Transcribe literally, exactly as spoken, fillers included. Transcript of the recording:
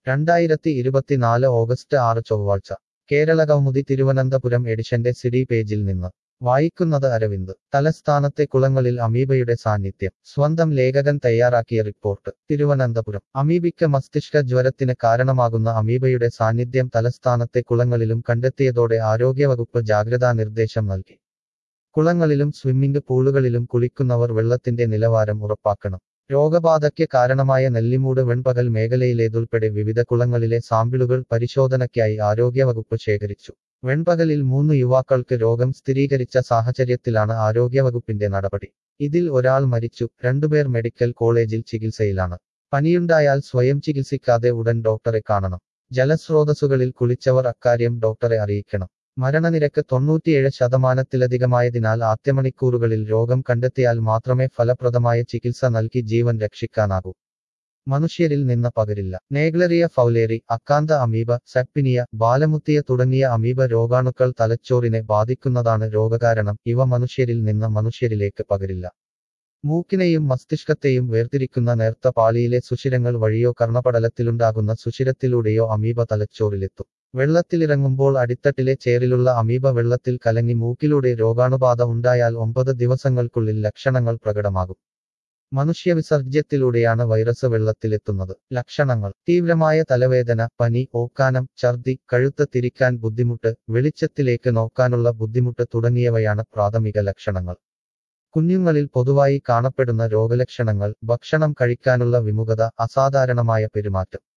രണ്ടായിരത്തി ഇരുപത്തിനാല് ഓഗസ്റ്റ് ആറ് ചൊവ്വാഴ്ച കേരള കൗമുദി തിരുവനന്തപുരം എഡിഷന്റെ സിഡി പേജിൽ നിന്ന് വായിക്കുന്നത് അരവിന്ദ്. തലസ്ഥാനത്തെ കുളങ്ങളിൽ അമീബയുടെ സാന്നിധ്യം. സ്വന്തം ലേഖകൻ തയ്യാറാക്കിയ റിപ്പോർട്ട്. തിരുവനന്തപുരം. അമീബിക്ക് മസ്തിഷ്ക ജ്വരത്തിന് കാരണമാകുന്ന അമീബയുടെ സാന്നിധ്യം തലസ്ഥാനത്തെ കുളങ്ങളിലും കണ്ടെത്തിയതോടെ ആരോഗ്യവകുപ്പ് ജാഗ്രതാ നിർദ്ദേശം നൽകി. കുളങ്ങളിലും സ്വിമ്മിംഗ് പൂളുകളിലും കുളിക്കുന്നവർ വെള്ളത്തിന്റെ നിലവാരം ഉറപ്പാക്കണം. രോഗബാധയ്ക്ക് കാരണമായ നെല്ലിമൂട് വെൺപകൽ മേഖലയിലേതുൾപ്പെടെ വിവിധ കുളങ്ങളിലെ സാമ്പിളുകൾ പരിശോധനയ്ക്കായി ആരോഗ്യവകുപ്പ് ശേഖരിച്ചു. വെൺപകലിൽ മൂന്ന് യുവാക്കൾക്ക് രോഗം സ്ഥിരീകരിച്ച സാഹചര്യത്തിലാണ് ആരോഗ്യവകുപ്പിന്റെ നടപടി. ഇതിൽ ഒരാൾ മരിച്ചു, രണ്ടുപേർ മെഡിക്കൽ കോളേജിൽ ചികിത്സയിലാണ്. പനിയുണ്ടായാൽ സ്വയം ചികിത്സിക്കാതെ ഉടൻ ഡോക്ടറെ കാണണം. ജലസ്രോതസ്സുകളിൽ കുളിച്ചവർ അക്കാര്യം ഡോക്ടറെ അറിയിക്കണം. മരണനിരക്ക് തൊണ്ണൂറ്റിയേഴ് ശതമാനത്തിലധികമായതിനാൽ ആദ്യമണിക്കൂറുകളിൽ രോഗം കണ്ടെത്തിയാൽ മാത്രമേ ഫലപ്രദമായ ചികിത്സ നൽകി ജീവൻ രക്ഷിക്കാനാകൂ. മനുഷ്യരിൽ നിന്ന് പകരില്ല. Naegleria fowleri, acanthamoeba, sappinia, balamuthia തുടങ്ങിയ അമീബ രോഗാണുക്കൾ തലച്ചോറിനെ ബാധിക്കുന്നതാണ് രോഗകാരണം. ഇവ മനുഷ്യരിൽ നിന്ന് മനുഷ്യരിലേക്ക് പകരില്ല. മൂക്കിനെയും മസ്തിഷ്കത്തെയും വേർതിരിക്കുന്ന നേർത്ത പാളിയിലെ സുഷിരങ്ങൾ വഴിയോ കർണപടലത്തിലുണ്ടാകുന്ന സുഷിരത്തിലൂടെയോ അമീബ തലച്ചോറിലെത്തും. വെള്ളത്തിലിറങ്ങുമ്പോൾ അടിത്തട്ടിലെ ചേറിലുള്ള അമീബ വെള്ളത്തിൽ കലങ്ങി മൂക്കിലൂടെ രോഗാണുബാധ ഉണ്ടായാൽ ഒമ്പത് ദിവസങ്ങൾക്കുള്ളിൽ ലക്ഷണങ്ങൾ പ്രകടമാകും. മനുഷ്യവിസർജ്യത്തിലൂടെയാണ് വൈറസ് വെള്ളത്തിലെത്തുന്നത്. ലക്ഷണങ്ങൾ: തീവ്രമായ തലവേദന, പനി, ഓക്കാനം, ഛർദി, കഴുത്ത് തിരിക്കാൻ ബുദ്ധിമുട്ട്, വെളിച്ചത്തിലേക്ക് നോക്കാനുള്ള ബുദ്ധിമുട്ട് തുടങ്ങിയവയാണ് പ്രാഥമിക ലക്ഷണങ്ങൾ. കുഞ്ഞുങ്ങളിൽ പൊതുവായി കാണപ്പെടുന്ന രോഗലക്ഷണങ്ങൾ: ഭക്ഷണം കഴിക്കാനുള്ള വിമുഖത, അസാധാരണമായ പെരുമാറ്റം.